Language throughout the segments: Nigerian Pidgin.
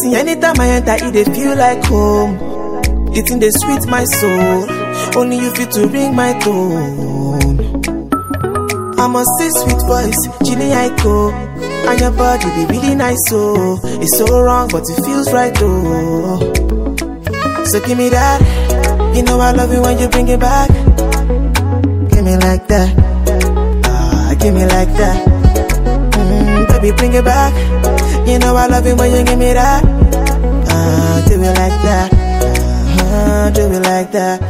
See, anytime I enter, it dey feel like home. The thing dey sweet my soul. Only you fit to ring my tone. I'm a sweet voice, Chili Aiko. And your body be really nice, so it's so wrong, but it feels right though. So give me that. You know I love you when you bring it back. Give me like that. Give me like that. Baby, bring it back. You know I love it when you give me that. Do it like that. Do it like that.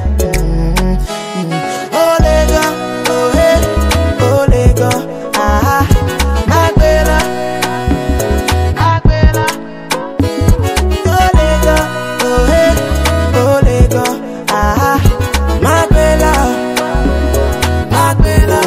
Oh, Lego. Oh, hey. Oh, Lego. My bella. My bella. Oh, Lego. Oh, hey. Oh, Lego. My bella. My bella.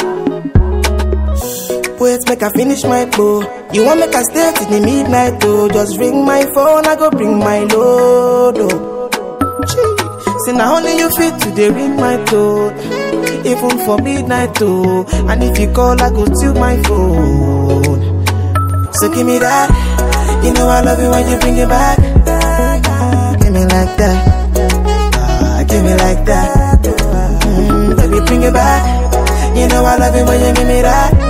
Wait, make I finish my bow. You want make I stay till the midnight though. Just ring my phone, I go bring my load. See now only you fit today ring my tone. Even for midnight though. And if you call, I go steal my phone. So give me that. You know I love you when you bring it back. Give me like that. Give me like that. Baby, bring it back. You know I love you when you give me that.